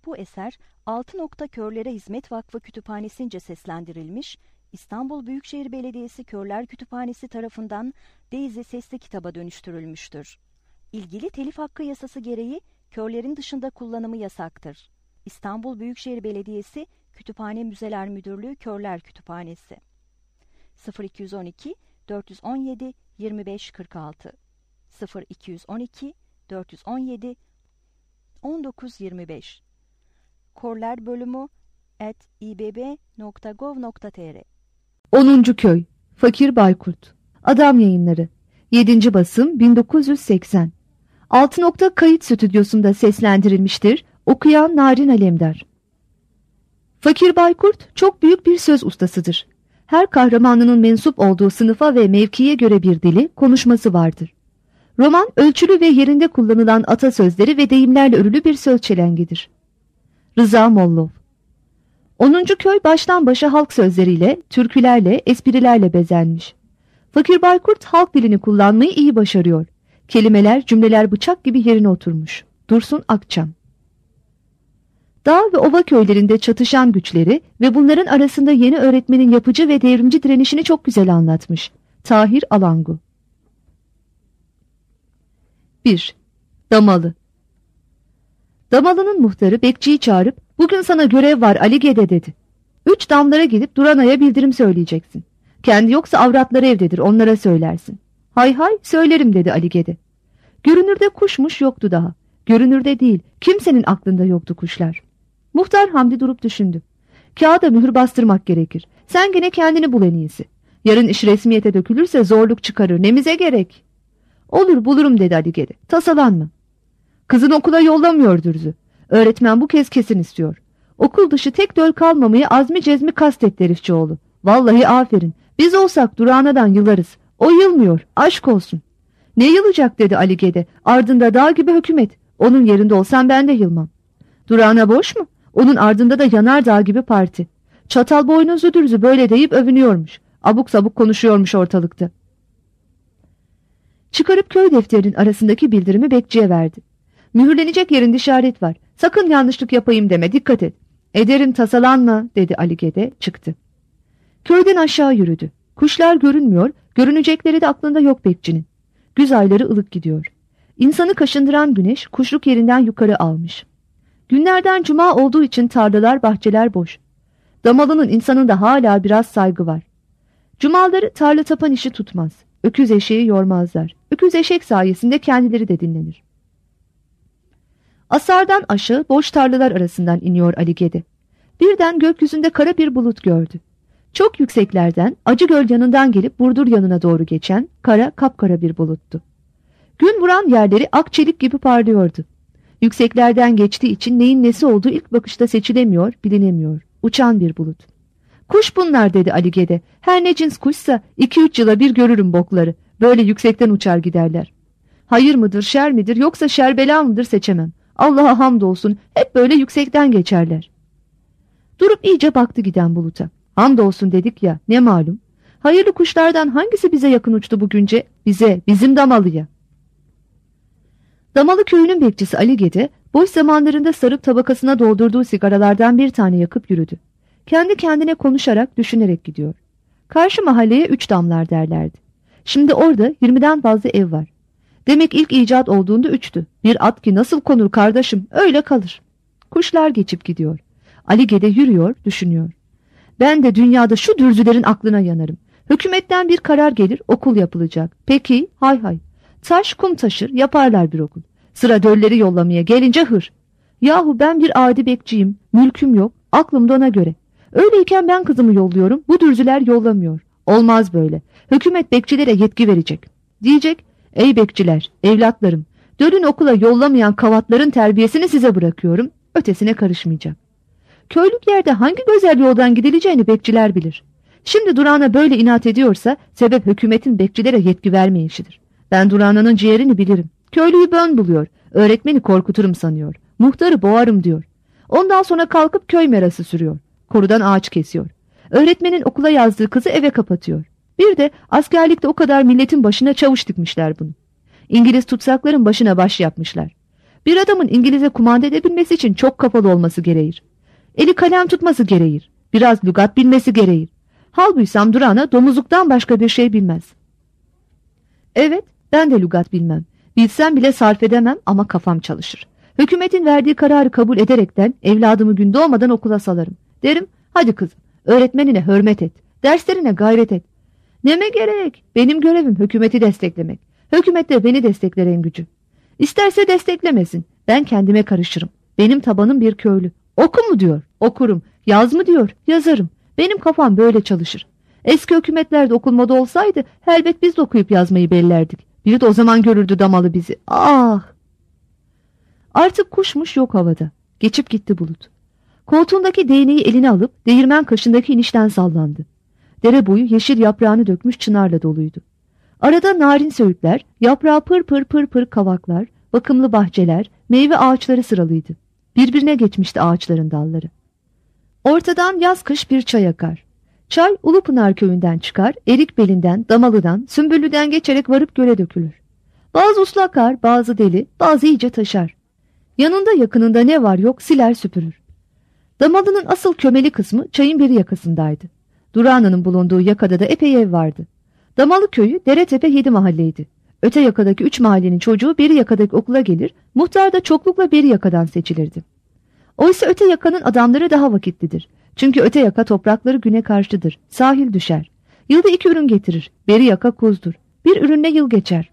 Bu eser Altı Nokta Körlere Hizmet Vakfı Kütüphanesi'nce seslendirilmiş, İstanbul Büyükşehir Belediyesi Körler Kütüphanesi tarafından Daisy sesli kitaba dönüştürülmüştür. İlgili telif hakkı yasası gereği körlerin dışında kullanımı yasaktır. İstanbul Büyükşehir Belediyesi Kütüphane Müzeler Müdürlüğü Körler Kütüphanesi 0212 417 2546 0212 417 1925 Körler bölümü @ibb.gov.tr 10. Köy Fakir Baykurt Adam Yayınları 7. basım 1980 Altı Nokta Kayıt Stüdyosu'nda seslendirilmiştir. Okuyan Narin Alemdar. Fakir Baykurt çok büyük bir söz ustasıdır. Her kahramanının mensup olduğu sınıfa ve mevkiye göre bir dili, konuşması vardır. Roman ölçülü ve yerinde kullanılan atasözleri ve deyimlerle örülü bir söz çelengidir. Rıza Mollov. 10. köy baştan başa halk sözleriyle, türkülerle, esprilerle bezenmiş. Fakir Baykurt halk dilini kullanmayı iyi başarıyor. Kelimeler, cümleler bıçak gibi yerine oturmuş. Dursun Akçam. Dağ ve ova köylerinde çatışan güçleri ve bunların arasında yeni öğretmenin yapıcı ve devrimci direnişini çok güzel anlatmış. Tahir Alangu. 1. Damalı. Damalı'nın muhtarı bekçiyi çağırıp "Bugün sana görev var Ali Gede" dedi. 3 damlara gidip Durana'ya bildirim söyleyeceksin. Kendi yoksa avratları evdedir, onlara söylersin. Hay hay söylerim dedi Ali Gede. Görünürde kuşmuş yoktu daha. Görünürde değil, kimsenin aklında yoktu kuşlar. Muhtar Hamdi durup düşündü. Kağıda mühür bastırmak gerekir. Sen gene kendini bul en iyisi. Yarın iş resmiyete dökülürse zorluk çıkarır, nemize gerek. Olur bulurum dedi Ali Gede. Tasalanma. Kızın okula yollamıyor Dürzü. Öğretmen bu kez kesin istiyor. Okul dışı tek döl kalmamayı azmi cezmi kastetti herifçioğlu. Vallahi aferin. Biz olsak durağanadan yılarız. O yılmıyor. Aşk olsun. Ne yılacak dedi Ali Gede. Ardında dağ gibi hükümet. Onun yerinde olsam ben de yılmam. Durağana boş mu? Onun ardında da yanardağ gibi parti. Çatal boynuzlu Dürzü böyle deyip övünüyormuş. Abuk sabuk konuşuyormuş ortalıkta. Çıkarıp köy defterinin arasındaki bildirimi bekçiye verdi. Mühürlenecek yerinde işaret var. Sakın yanlışlık yapayım deme, dikkat et. Ederim tasalanma dedi Ali Gede, çıktı. Köyden aşağı yürüdü. Kuşlar görünmüyor, görünecekleri de aklında yok bekçinin. Güz ayları ılık gidiyor. İnsanı kaşındıran güneş kuşluk yerinden yukarı almış. Günlerden cuma olduğu için tarlalar, bahçeler boş. Damalı'nın insanında hala biraz saygı var. Cumaları tarla tapan işi tutmaz. Öküz eşeği yormazlar. Öküz eşek sayesinde kendileri de dinlenir. Asardan aşağı boş tarlalar arasından iniyor Ali Gede. Birden gökyüzünde kara bir bulut gördü. Çok yükseklerden Acıgöl yanından gelip Burdur yanına doğru geçen kara kapkara bir buluttu. Gün vuran yerleri ak çelik gibi parlıyordu. Yükseklerden geçtiği için neyin nesi olduğu ilk bakışta seçilemiyor, bilinemiyor. Uçan bir bulut. Kuş bunlar dedi Ali Gede. Her ne cins kuşsa 2-3 yıla bir görürüm bokları. Böyle yüksekten uçar giderler. Hayır mıdır, şer midir, yoksa şer bela mıdır seçemem. Allah'a hamdolsun hep böyle yüksekten geçerler. Durup iyice baktı giden buluta. Hamdolsun dedik ya, ne malum. Hayırlı kuşlardan hangisi bize yakın uçtu bugünce? Bize, bizim Damalı'ya. Damalı köyünün bekçisi Ali Gede, boş zamanlarında sarıp tabakasına doldurduğu sigaralardan bir tane yakıp yürüdü. Kendi kendine konuşarak, düşünerek gidiyor. Karşı mahalleye 3 damlar derlerdi. Şimdi orada 20'den fazla ev var. Demek ilk icat olduğunda 3'tü. Bir at ki nasıl konur kardeşim, öyle kalır. Kuşlar geçip gidiyor. Ali Gede yürüyor, düşünüyor. Ben de dünyada şu dürzülerin aklına yanarım. Hükümetten bir karar gelir, okul yapılacak. Peki, hay hay. Taş kum taşır, yaparlar bir okul. Sıra dölleri yollamaya gelince hır. Yahu ben bir adi bekçiyim, mülküm yok, aklım da ona göre. Öyleyken ben kızımı yolluyorum, bu dürzüler yollamıyor. Olmaz böyle. Hükümet bekçilere yetki verecek. Diyecek, ey bekçiler, evlatlarım, dölün okula yollamayan kavatların terbiyesini size bırakıyorum, ötesine karışmayacağım. Köylük yerde hangi güzel yoldan gidileceğini bekçiler bilir. Şimdi Durağana böyle inat ediyorsa sebep hükümetin bekçilere yetki vermeyişidir. Ben Durağana'nın ciğerini bilirim. Köylüyü bön buluyor, öğretmeni korkuturum sanıyor, muhtarı boğarım diyor. Ondan sonra kalkıp köy merası sürüyor, korudan ağaç kesiyor. Öğretmenin okula yazdığı kızı eve kapatıyor. Bir de askerlikte o kadar milletin başına çavuş dikmişler bunu. İngiliz tutsakların başına baş yapmışlar. Bir adamın İngilizce kumanda edebilmesi için çok kafalı olması gereğir. Eli kalem tutması gereğir. Biraz lügat bilmesi gereğir. Halbuysam Durana domuzluktan başka bir şey bilmez. Evet, ben de lügat bilmem. Bilsem bile sarf edemem ama kafam çalışır. Hükümetin verdiği kararı kabul ederekten evladımı gün doğmadan okula salarım. Derim, hadi kızım, öğretmenine hürmet et, derslerine gayret et. Neme gerek? Benim görevim hükümeti desteklemek. Hükümet de beni destekler en gücü. İsterse desteklemesin, ben kendime karışırım. Benim tabanım bir köylü. Oku mu diyor, okurum. Yaz mı diyor, yazarım. Benim kafam böyle çalışır. Eski hükümetlerde okunmada olsaydı elbet biz de okuyup yazmayı bellerdik. Biri de o zaman görürdü Damalı bizi. Ah! Artık kuşmuş yok havada. Geçip gitti bulut. Koltuğundaki değneği eline alıp değirmen kaşındaki inişten sallandı. Dere boyu yeşil yaprağını dökmüş çınarla doluydu. Arada narin söğütler, yaprağı pır pır pır pır kavaklar, bakımlı bahçeler, meyve ağaçları sıralıydı. Birbirine geçmişti ağaçların dalları. Ortadan yaz kış bir çay akar. Çay Ulupınar köyünden çıkar, Erikbeli'nden, Damalı'dan, Sümbüllü'den geçerek varıp göle dökülür. Bazı uslu akar, bazı deli, bazı iyice taşar. Yanında yakınında ne var yok siler süpürür. Damalı'nın asıl kömeli kısmı çayın biri yakasındaydı. Durana'nın bulunduğu yakada da epey ev vardı. Damalı köyü Deretepe 7 mahalleydi. Öte yakadaki 3 mahallenin çocuğu beri yakadaki okula gelir, muhtar da çoklukla beri yakadan seçilirdi. Oysa öte yakanın adamları daha vakitlidir. Çünkü öte yaka toprakları güne karşıdır, sahil düşer. Yılda 2 ürün getirir, beri yaka kuzdur. Bir ürünle yıl geçer.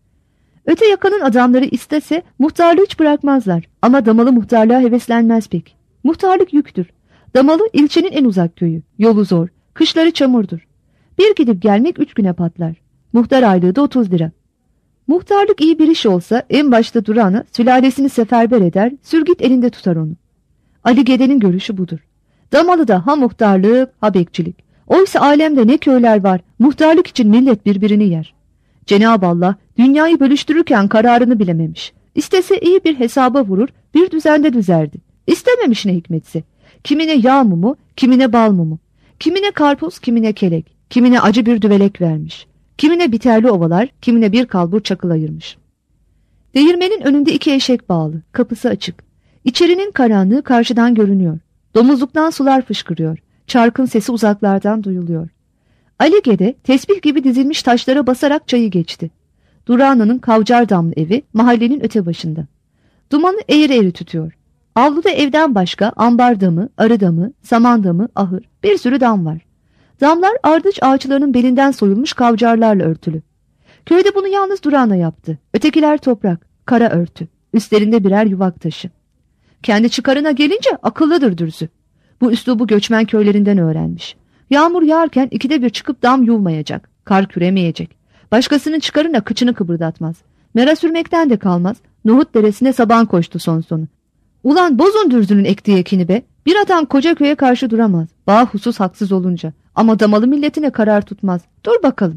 Öte yakanın adamları istese muhtarlığı hiç bırakmazlar ama Damalı muhtarlığa heveslenmez pek. Muhtarlık yüktür. Damalı ilçenin en uzak köyü, yolu zor, kışları çamurdur. Bir gidip gelmek 3 güne patlar. Muhtar aylığı da 30 lira. Muhtarlık iyi bir iş olsa en başta Durana sülalesini seferber eder, sürgit elinde tutar onu. Ali Gede'nin görüşü budur. Damalı'da ha muhtarlık ha bekçilik. Oysa alemde ne köyler var, muhtarlık için millet birbirini yer. Cenab-ı Allah dünyayı bölüştürürken kararını bilememiş. İstese iyi bir hesaba vurur, bir düzende düzerdi. İstememiş ne hikmetse. Kimine yağ mumu, kimine bal mumu. Kimine karpuz, kimine kelek. Kimine acı bir düvelek vermiş. Kimine biterli ovalar, kimine bir kalbur çakıl ayırmış. Değirmenin önünde 2 eşek bağlı, kapısı açık. İçerinin karanlığı karşıdan görünüyor. Domuzluktan sular fışkırıyor. Çarkın sesi uzaklardan duyuluyor. Ali Gede tesbih gibi dizilmiş taşlara basarak çayı geçti. Durana'nın kavcar damlı evi mahallenin öte başında. Dumanı eğri eğri tütüyor. Avluda evden başka ambar damı, arı damı, saman damı, ahır, bir sürü dam var. Damlar ardıç ağaçlarının belinden soyulmuş kavcarlarla örtülü. Köyde bunu yalnız Durana yaptı. Ötekiler toprak, kara örtü, üstlerinde birer yuvak taşı. Kendi çıkarına gelince akıllıdır dürzü. Bu üslubu göçmen köylerinden öğrenmiş. Yağmur yağarken 2'de bir çıkıp dam yuvmayacak, kar küremeyecek. Başkasının çıkarına kıçını kıpırdatmaz. Mera sürmekten de kalmaz. Nohut deresine saban koştu son sonu. Ulan bozun dürzünün ektiği ekini be. Bir adam koca köye karşı duramaz. Bahusuz haksız olunca. Ama Damalı milletine karar tutmaz. Dur bakalım.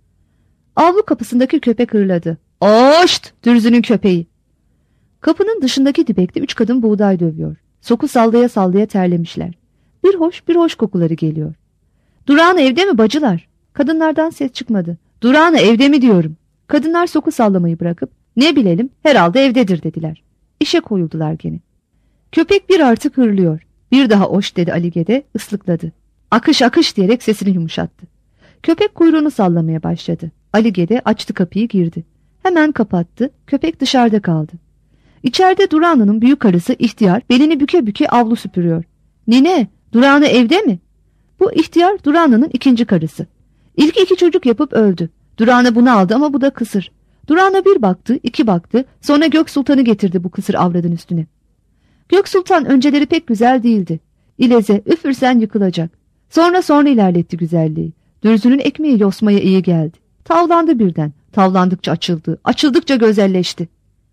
Avlu kapısındaki köpek hırladı. Oşt! Dürzünün köpeği. Kapının dışındaki dibekte 3 kadın buğday dövüyor. Soku sallaya sallaya terlemişler. Bir hoş kokuları geliyor. Durağan evde mi bacılar? Kadınlardan ses çıkmadı. Durağan evde mi diyorum. Kadınlar soku sallamayı bırakıp ne bilelim herhalde evdedir dediler. İşe koyuldular gene. Köpek bir artık hırlıyor. Bir daha oş dedi Ali Gede, ıslıkladı. Akış akış diyerek sesini yumuşattı. Köpek kuyruğunu sallamaya başladı. Ali Gede açtı kapıyı girdi. Hemen kapattı. Köpek dışarıda kaldı. İçeride Durana'nın büyük karısı ihtiyar belini büke büke avlu süpürüyor. Nine, Durana evde mi? Bu ihtiyar Durana'nın 2. karısı. İlk 2 çocuk yapıp öldü. Durana bunu aldı ama bu da kısır. Durana 1 baktı, 2 baktı, sonra Gök Sultan'ı getirdi bu kısır avradın üstüne. Gök Sultan önceleri pek güzel değildi. İleze üfürsen yıkılacak. Sonra ilerletti güzelliği. Dürzünün ekmeği yosmaya iyi geldi. Tavlandı birden. Tavlandıkça açıldı. Açıldıkça gözelleşti.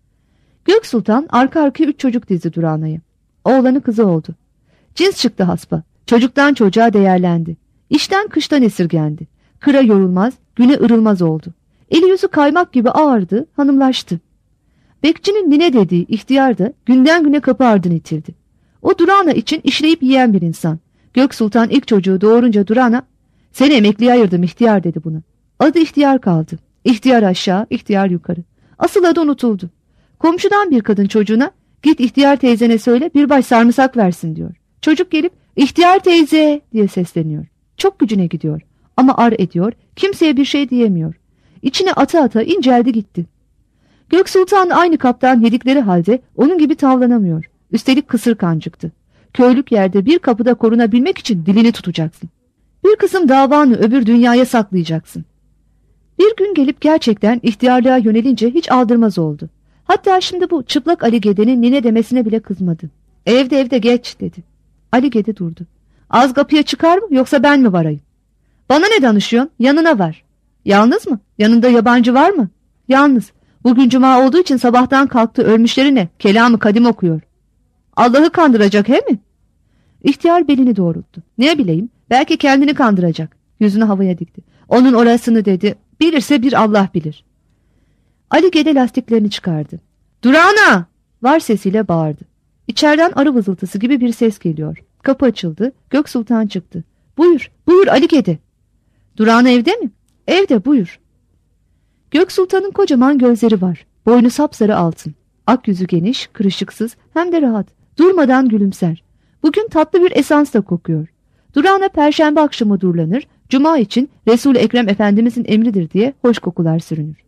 Gök Sultan arka arkaya 3 çocuk dizdi Durana'ya. Oğlanı kızı oldu. Cins çıktı haspa. Çocuktan çocuğa değerlendi. İşten kıştan esirgendi. Kıra yorulmaz, güne ırılmaz oldu. Eli yüzü kaymak gibi ağardı, hanımlaştı. Bekçinin nine dediği ihtiyar da günden güne kapı ardını itildi. O Durana için işleyip yiyen bir insan. Gök Sultan ilk çocuğu doğurunca Durana, seni emekliye ayırdım ihtiyar dedi buna. Adı ihtiyar kaldı. İhtiyar aşağı, ihtiyar yukarı. Asıl adı unutuldu. Komşudan bir kadın çocuğuna git ihtiyar teyzene söyle bir baş sarımsak versin diyor. Çocuk gelip ihtiyar teyze diye sesleniyor. Çok gücüne gidiyor ama ar ediyor, kimseye bir şey diyemiyor. İçine ata ata inceldi gitti. Gök Sultan aynı kaptan yedikleri halde onun gibi tavlanamıyor. Üstelik kısır kancıktı. Köylük yerde bir kapıda korunabilmek için dilini tutacaksın. Bir kısım davanı öbür dünyaya saklayacaksın. Bir gün gelip gerçekten ihtiyarlığa yönelince hiç aldırmaz oldu. Hatta şimdi bu çıplak Ali Gede'nin nine demesine bile kızmadı. Evde geç dedi. Ali Gede durdu. Az kapıya çıkar mı yoksa ben mi varayım? Bana ne danışıyorsun? Yanına var. Yalnız mı? Yanında yabancı var mı? Yalnız. Bugün cuma olduğu için sabahtan kalktı ölmüşlerine kelamı kadim okuyor. Allah'ı kandıracak he mi? İhtiyar belini doğrulttu. Ne bileyim, belki kendini kandıracak. Yüzünü havaya dikti. Onun orasını dedi. Bilirse bir Allah bilir. Ali Gede lastiklerini çıkardı. Durana! Var sesiyle bağırdı. İçeriden arı vızıltısı gibi bir ses geliyor. Kapı açıldı. Gök Sultan çıktı. Buyur Ali Gede. Durana evde mi? Evde, buyur. Gök Sultan'ın kocaman gözleri var. Boynu sapsarı altın. Ak yüzü geniş, kırışıksız hem de rahat. Durmadan gülümser. Bugün tatlı bir esans da kokuyor. Durağına perşembe akşamı durlanır, cuma için Resul-i Ekrem Efendimizin emridir diye hoş kokular sürünür.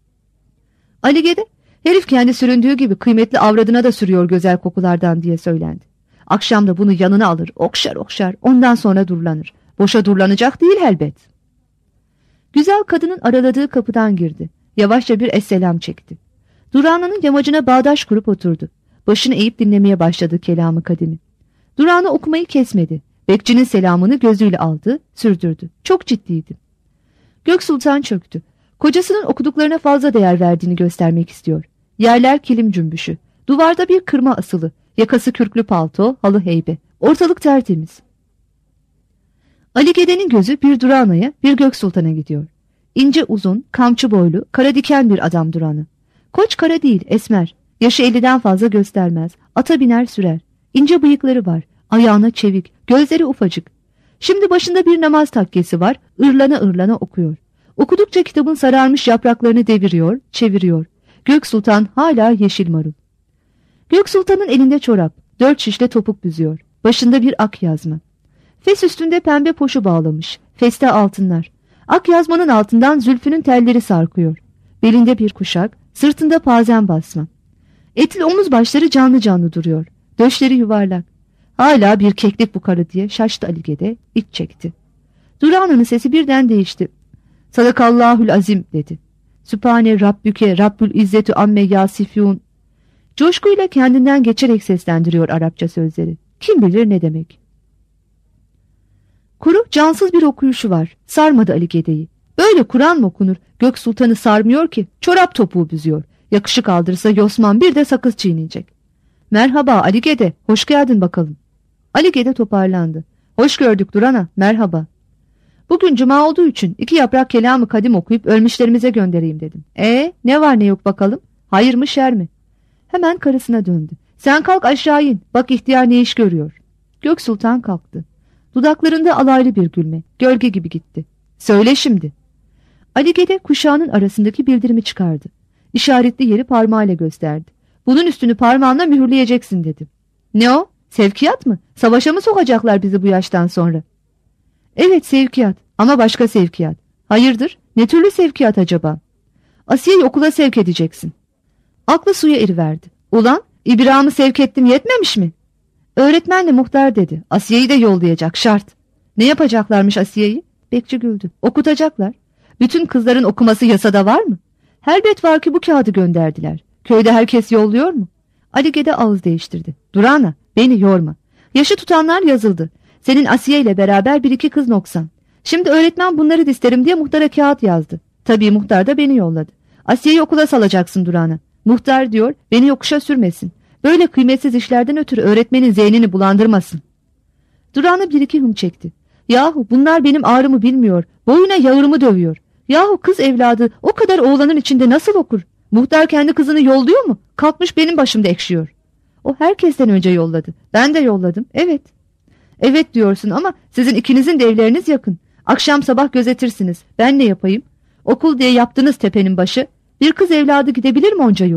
Ali Gede, herif kendi süründüğü gibi kıymetli avradına da sürüyor güzel kokulardan diye söylendi. Akşam da bunu yanına alır, okşar okşar, ondan sonra durlanır. Boşa durlanacak değil elbet. Güzel kadının araladığı kapıdan girdi. Yavaşça bir esselam çekti. Durana'nın yamacına bağdaş kurup oturdu. Başını eğip dinlemeye başladı kelamı kadimi. Durana okumayı kesmedi. Bekçinin selamını gözüyle aldı, sürdürdü. Çok ciddiydi. Gök Sultan çöktü. Kocasının okuduklarına fazla değer verdiğini göstermek istiyor. Yerler kilim cümbüşü. Duvarda bir kırma asılı. Yakası kürklü palto, halı heybe. Ortalık tertemiz. Ali Gede'nin gözü bir Durana'ya, bir Gök Sultan'a gidiyor. İnce uzun, kamçı boylu, kara diken bir adam Duran'a. Koç kara değil, esmer. Yaşı 50'den fazla göstermez. Ata biner sürer. İnce bıyıkları var. Ayağına çevik, gözleri ufacık. Şimdi başında bir namaz takkesi var, ırlana okuyor. Okudukça kitabın sararmış yapraklarını deviriyor, çeviriyor. Gök Sultan hala yeşil marul. Gök Sultan'ın elinde çorap, 4 şişle topuk büzüyor. Başında bir ak yazma. Fes üstünde pembe poşu bağlamış, feste altınlar. Ak yazmanın altından zülfünün telleri sarkıyor. Belinde bir kuşak, sırtında pazen basma. Etli omuz başları canlı canlı duruyor. Döşleri yuvarlak. Hala bir keklik bu karı diye şaştı Ali Gede, iç çekti. Durana'nın sesi birden değişti. Sadakallahül azim dedi. Sübhane Rabbüke Rabbül İzzetü amme yasifun. Coşkuyla kendinden geçerek seslendiriyor Arapça sözleri. Kim bilir ne demek. Kuru, cansız bir okuyuşu var. Sarmadı Ali Gede'yi. Böyle Kur'an mı okunur? Gök Sultan'ı sarmıyor ki. Çorap topuğu büzüyor. Yakışık aldırsa Yosman bir de sakız çiğneyecek. Merhaba Ali Gede, hoş geldin bakalım. Ali Gede toparlandı. Hoş gördük Durana, merhaba. Bugün cuma olduğu için 2 yaprak kelamı kadim okuyup ölmüşlerimize göndereyim dedim. Ne var ne yok bakalım? Hayır mı şer mi? Hemen karısına döndü. Sen kalk aşağı in, bak ihtiyar ne iş görüyor. Gök Sultan kalktı. Dudaklarında alaylı bir gülme, gölge gibi gitti. Söyle şimdi. Ali Gede kuşağının arasındaki bildirimi çıkardı. İşaretli yeri parmağıyla gösterdi. Bunun üstünü parmağınla mühürleyeceksin dedi. Ne o? Sevkiyat mı? Savaşa mı sokacaklar bizi bu yaştan sonra? Evet sevkiyat ama başka sevkiyat. Hayırdır? Ne türlü sevkiyat acaba? Asiye'yi okula sevk edeceksin. Aklı suya eriverdi. Ulan İbrahim'i sevk ettim yetmemiş mi? Öğretmenle muhtar dedi. Asiye'yi de yollayacak şart. Ne yapacaklarmış Asiye'yi? Bekçi güldü. Okutacaklar. Bütün kızların okuması yasada var mı? Elbet var ki bu kağıdı gönderdiler. Köyde herkes yolluyor mu? Ali Gede ağız değiştirdi. Durana beni yorma. Yaşı tutanlar yazıldı. Senin Asiye ile beraber 1-2 kız noksan. Şimdi öğretmen bunları isterim diye muhtara kağıt yazdı. Tabii muhtar da beni yolladı. Asiye'yi okula salacaksın Durana. Muhtar diyor beni yokuşa sürmesin. Böyle kıymetsiz işlerden ötürü öğretmenin zihnini bulandırmasın. Durana 1-2 hım çekti. Yahu bunlar benim ağrımı bilmiyor. Boyuna yağırımı dövüyor. Yahu kız evladı o kadar oğlanın içinde nasıl okur? Muhtar kendi kızını yolluyor mu? Kalkmış benim başımda ekşiyor. O herkesten önce yolladı. Ben de yolladım. Evet. Evet diyorsun ama sizin ikinizin de evleriniz yakın. Akşam sabah gözetirsiniz. Ben ne yapayım? Okul diye yaptınız tepenin başı. Bir kız evladı gidebilir mi onca yolu?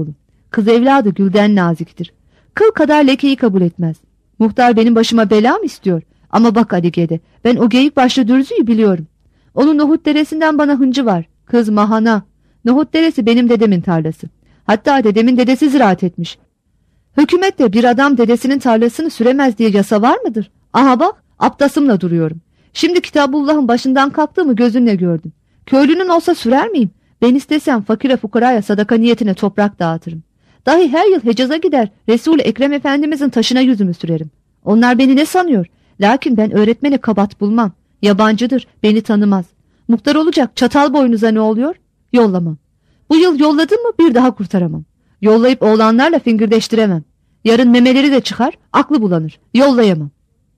Kız evladı gülden naziktir. Kıl kadar lekeyi kabul etmez. Muhtar benim başıma bela mı istiyor? Ama bak Ali Gede, ben o geyik başlı dürzüyü biliyorum. Onun nohut deresinden bana hıncı var. Kız mahana. Nohut deresi benim dedemin tarlası. Hatta dedemin dedesi ziraat etmiş. Hükümette bir adam dedesinin tarlasını süremez diye yasa var mıdır? Aha bak, aptasımla duruyorum. Şimdi Kitabullah'ın başından kalktığımı gözünle gördüm. Köylünün olsa sürer miyim? Ben istesem fakire fukaraya sadaka niyetine toprak dağıtırım. Dahi her yıl Hecaz'a gider Resul-i Ekrem Efendimizin taşına yüzümü sürerim. Onlar beni ne sanıyor? Lakin ben öğretmene kabat bulmam. Yabancıdır, beni tanımaz. Muhtar olacak çatal boynuza ne oluyor? Yollamam. Bu yıl yolladım mı bir daha kurtaramam. Yollayıp oğlanlarla fingirdeştiremem. Yarın memeleri de çıkar, aklı bulanır. Yollayamam.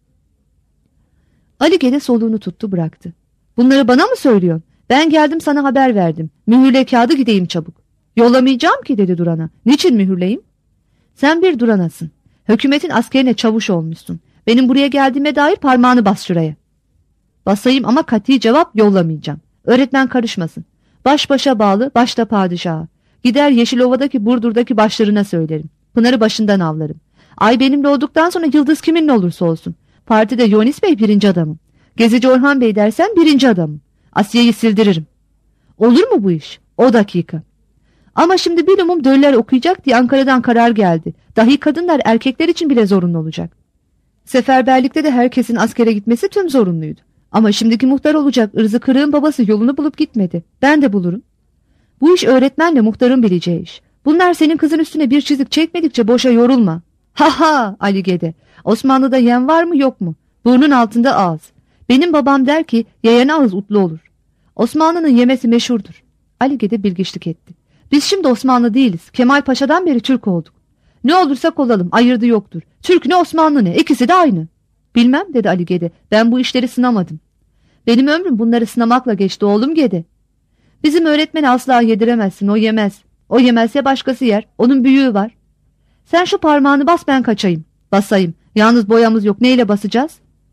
Ali Gede soluğunu tuttu bıraktı. Bunları bana mı söylüyorsun? Ben geldim sana haber verdim. Mühürle kağıdı gideyim çabuk. Yollamayacağım ki dedi Duran'a. Niçin mühürleyeyim? Sen bir Duran'asın. Hükümetin askerine çavuş olmuşsun. Benim buraya geldiğime dair parmağını bas şuraya. Basayım ama kati cevap yollamayacağım. Öğretmen karışmasın. Baş başa bağlı, başta padişaha. Gider Yeşilova'daki Burdur'daki başlarına söylerim. Pınar'ı başından avlarım. Ay benimle olduktan sonra yıldız kiminle olursa olsun. Partide Yonis Bey birinci adamım. Gezici Orhan Bey dersen birinci adamım. Asiye'yi sildiririm. Olur mu bu iş? O dakika. Ama şimdi bilumum döller okuyacak diye Ankara'dan karar geldi. Dahi kadınlar erkekler için bile zorunlu olacak. Seferberlikte de herkesin askere gitmesi tüm zorunluydu. Ama şimdiki muhtar olacak ırzı kırığın babası yolunu bulup gitmedi. Ben de bulurum. Bu iş öğretmenle muhtarın bileceği iş. Bunlar senin kızın üstüne bir çizik çekmedikçe boşa yorulma. Ha ha Ali Gede. Osmanlı'da yem var mı yok mu? Burnun altında ağız. Benim babam der ki yayan ağız utlu olur. Osmanlı'nın yemesi meşhurdur. Ali Gede bilgiçlik etti. Biz şimdi Osmanlı değiliz. Kemal Paşa'dan beri Türk olduk. Ne olursak olalım ayırdı yoktur. Türk ne Osmanlı ne ikisi de aynı. Bilmem dedi Ali Gede. Ben bu işleri sınamadım. Benim ömrüm bunları sınamakla geçti oğlum Gede. Bizim öğretmeni asla yediremezsin, o yemez. O yemezse başkası yer, onun büyüğü var. Sen şu parmağını bas ben kaçayım. Basayım, yalnız boyamız yok, neyle basacağız?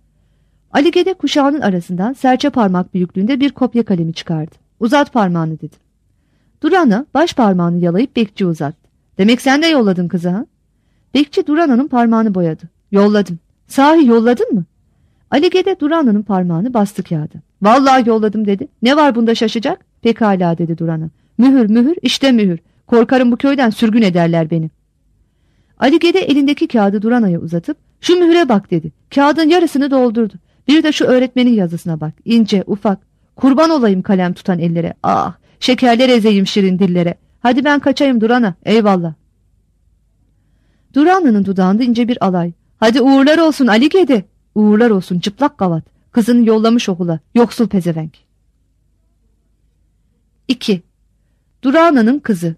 Ali Gede kuşağının arasından serçe parmak büyüklüğünde bir kopya kalemi çıkardı. Uzat parmağını dedi. Duran'a baş parmağını yalayıp bekçi uzattı. Demek sen de yolladın kızı ha? Bekçi Duran'ın parmağını boyadı. Yolladım. Sahi yolladın mı? Ali Gede Duran'ın parmağını bastı kağıda. Vallahi yolladım dedi. Ne var bunda şaşacak? Pekala dedi Duran'a. Mühür mühür işte mühür. Korkarım bu köyden sürgün ederler beni. Ali Gede elindeki kağıdı Duran'a uzatıp şu mühüre bak dedi. Kağıdın yarısını doldurdu. Bir de şu öğretmenin yazısına bak. İnce ufak. Kurban olayım kalem tutan ellere. Ah şekerler ezeyim şirin dillere. Hadi ben kaçayım Duran'a. Eyvallah. Duran'ın dudağında ince bir alay. Hadi uğurlar olsun Ali Gede. Uğurlar olsun çıplak gavat. Kızını yollamış okula. Yoksul pezevenk. 2. Durana'nın kızı.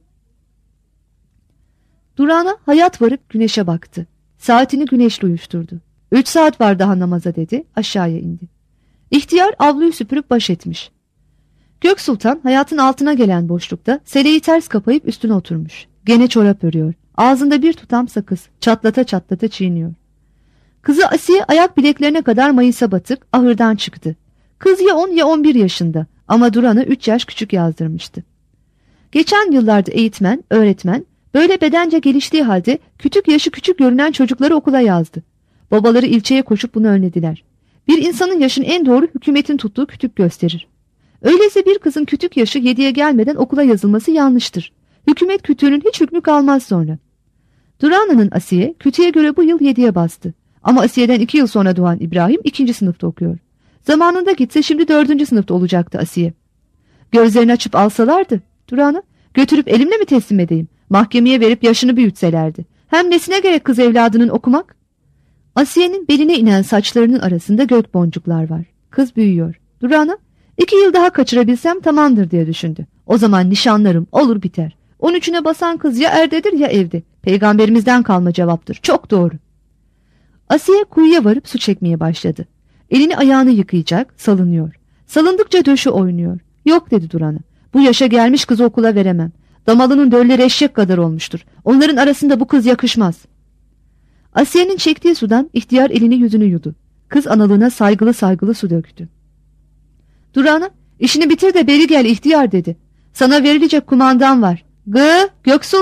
Durana hayat varıp güneşe baktı. Saatini güneşle uyuşturdu. 3 saat var daha namaza dedi. Aşağıya indi. İhtiyar avluyu süpürüp baş etmiş. Gök Sultan hayatın altına gelen boşlukta seleyi ters kapayıp üstüne oturmuş. Gene çorap örüyor. Ağzında bir tutam sakız. Çatlata çatlata çiğniyor. Kızı Asiye ayak bileklerine kadar mayısa batık ahırdan çıktı. Kız ya 10 ya 11 yaşında ama Duran'ı 3 yaş küçük yazdırmıştı. Geçen yıllarda eğitmen, öğretmen böyle bedence geliştiği halde küçük yaşı küçük görünen çocukları okula yazdı. Babaları ilçeye koşup bunu önlediler. Bir insanın yaşın en doğru hükümetin tuttuğu kütük gösterir. Öyleyse bir kızın kütük yaşı 7'ye gelmeden okula yazılması yanlıştır. Hükümet kütüğünün hiç hükmü kalmaz sonra. Durana'nın Asiye kütüğe göre bu yıl 7'ye bastı. Ama Asiye'den 2 yıl sonra doğan İbrahim 2. sınıfta okuyor. Zamanında gitse şimdi 4. sınıfta olacaktı Asiye. Gözlerini açıp alsalardı Duran'ı götürüp elimle mi teslim edeyim? Mahkemeye verip yaşını büyütselerdi. Hem nesine gerek kız evladının okumak? Asiye'nin beline inen saçlarının arasında gök boncuklar var. Kız büyüyor. Duran'a 2 yıl daha kaçırabilsem tamamdır diye düşündü. O zaman nişanlarım olur biter. 13'üne basan kız ya erdedir ya evde. Peygamberimizden kalma cevaptır. Çok doğru. Asiye kuyuya varıp su çekmeye başladı. Elini ayağını yıkayacak, salınıyor. Salındıkça döşü oynuyor. Yok dedi Duran'a. Bu yaşa gelmiş kızı okula veremem. Damalının dölleri eşek kadar olmuştur. Onların arasında bu kız yakışmaz. Asiye'nin çektiği sudan ihtiyar elini yüzünü yudu. Kız analığına saygılı saygılı su döktü. Duran'a işini bitir de beri gel ihtiyar dedi. Sana verilecek kumandan var. Gök Sultan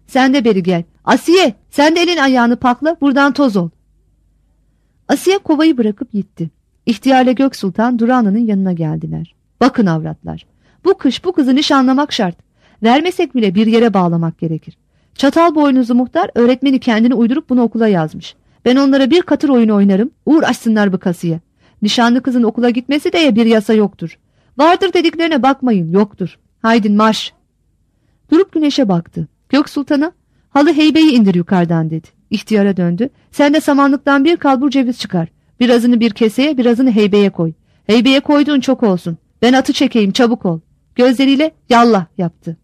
Sen de beri gel. Asiye, sen de elin ayağını pakla, buradan toz ol. Asiye kovayı bırakıp gitti. İhtiyarla Gök Sultan Durana'nın yanına geldiler. Bakın avratlar, bu kış bu kızı nişanlamak şart. Vermesek bile bir yere bağlamak gerekir. Çatal boynuzlu muhtar öğretmeni kendini uydurup bunu okula yazmış. Ben onlara bir katır oyunu oynarım, uğraşsınlar bu kasıya. Nişanlı kızın okula gitmesi diye bir yasa yoktur. Vardır dediklerine bakmayın, yoktur. Haydin marş. Durup güneşe baktı. Gök Sultan'a halı heybeyi indir yukarıdan dedi. İhtiyara döndü. Sen de samanlıktan bir kalbur ceviz çıkar. Birazını bir keseye, birazını heybeye koy. Heybeye koyduğun çok olsun. Ben atı çekeyim, çabuk ol. Gözleriyle yallah yaptı.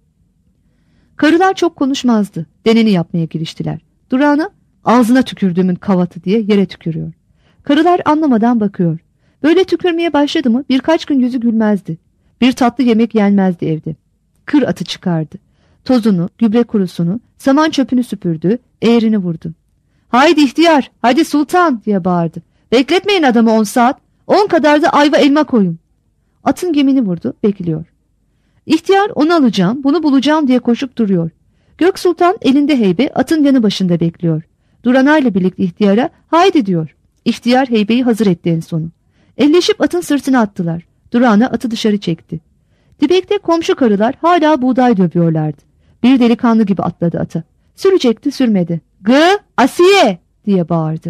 Karılar çok konuşmazdı. Deneni yapmaya giriştiler. Durana ağzına tükürdüğümün kavatı diye yere tükürüyor. Karılar anlamadan bakıyor. Böyle tükürmeye başladı mı birkaç gün yüzü gülmezdi. Bir tatlı yemek yenmezdi evde. Kır atı çıkardı. Tozunu, gübre kurusunu, saman çöpünü süpürdü, eğerini vurdu. Haydi ihtiyar, hadi sultan diye bağırdı. Bekletmeyin adamı 10 saat. 10 kadar da ayva elma koyun. Atın gemini vurdu, bekliyor. İhtiyar onu alacağım, bunu bulacağım diye koşup duruyor. Gök Sultan elinde heybe atın yanı başında bekliyor. Duranayla birlikte ihtiyara haydi diyor. İhtiyar heybeyi hazır etti en sonu. Elleşip atın sırtına attılar. Durana atı dışarı çekti. Dibekte komşu karılar hala buğday dövüyorlardı. Bir delikanlı gibi atladı ata. Sürecekti, sürmedi. Gı, Asiye diye bağırdı.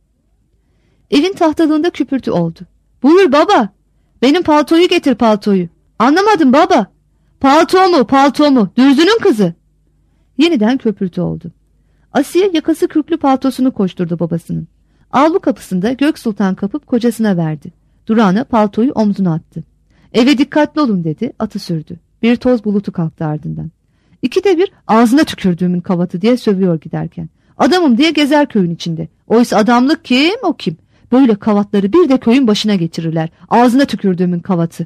Evin tahtalığında küpürtü oldu. Buyur baba. Benim paltoyu getir, paltoyu. Anlamadım baba. Palto mu, palto mu? Dürzünün kızı. Yeniden köpürtü oldu. Asiye yakası kürklü paltosunu koşturdu babasının. Avlu kapısında Gök Sultan kapıp kocasına verdi. Durana paltoyu omzuna attı. Eve dikkatli olun dedi, atı sürdü. Bir toz bulutu kalktı ardından. İkide bir ağzına tükürdüğümün kavatı diye sövüyor giderken. Adamım diye gezer köyün içinde. Oysa adamlık kim, o kim? Böyle kavatları bir de köyün başına geçirirler. Ağzına tükürdüğümün kavatı.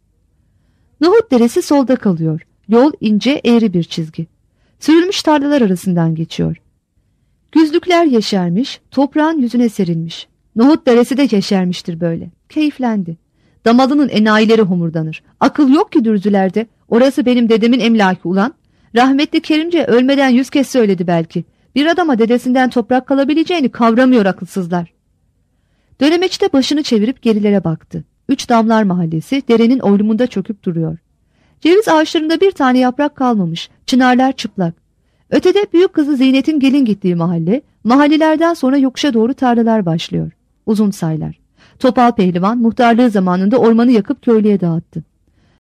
Nohut deresi solda kalıyor. Yol ince eğri bir çizgi. Sürülmüş tarlalar arasından geçiyor. Güzlükler yeşermiş, toprağın yüzüne serilmiş. Nohut deresi de yeşermiştir böyle. Keyiflendi. Damalının enayileri homurdanır. Akıl yok ki dürzülerde. Orası benim dedemin emlaki ulan. Rahmetli Kerimce ölmeden 100 kez söyledi belki. Bir adama dedesinden toprak kalabileceğini kavramıyor akılsızlar. Dönemeçte başını çevirip gerilere baktı. 3 Damlar Mahallesi derenin oylumunda çöküp duruyor. Ceviz ağaçlarında bir tane yaprak kalmamış. Çınarlar çıplak. Ötede büyük kızı Zeynet'in gelin gittiği mahalle, mahallelerden sonra yokuşa doğru tarlalar başlıyor. Uzun saylar. Topal Pehlivan muhtarlığı zamanında ormanı yakıp köylüye dağıttı.